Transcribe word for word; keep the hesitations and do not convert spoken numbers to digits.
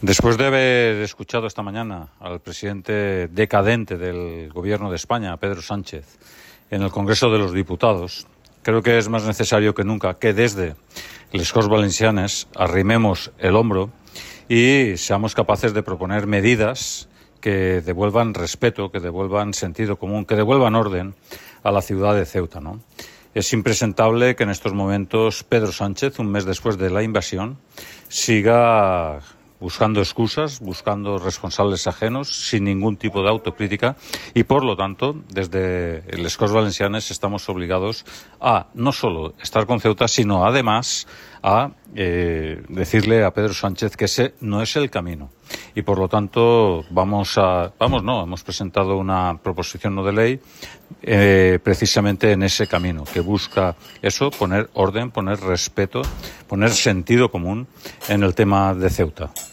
Después de haber escuchado esta mañana al presidente decadente del Gobierno de España, Pedro Sánchez, en el Congreso de los Diputados, creo que es más necesario que nunca que desde les Corts Valencianes arrimemos el hombro y seamos capaces de proponer medidas que devuelvan respeto, que devuelvan sentido común, que devuelvan orden a la ciudad de Ceuta, ¿no? Es impresentable que en estos momentos Pedro Sánchez, un mes después de la invasión, siga buscando excusas, buscando responsables ajenos, sin ningún tipo de autocrítica, y por lo tanto, desde les Corts Valencianes estamos obligados a no solo estar con Ceuta, sino además a eh, decirle a Pedro Sánchez que ese no es el camino. Y por lo tanto, vamos a, vamos no, hemos presentado una proposición no de ley eh, precisamente en ese camino, que busca eso, poner orden, poner respeto, poner sentido común en el tema de Ceuta.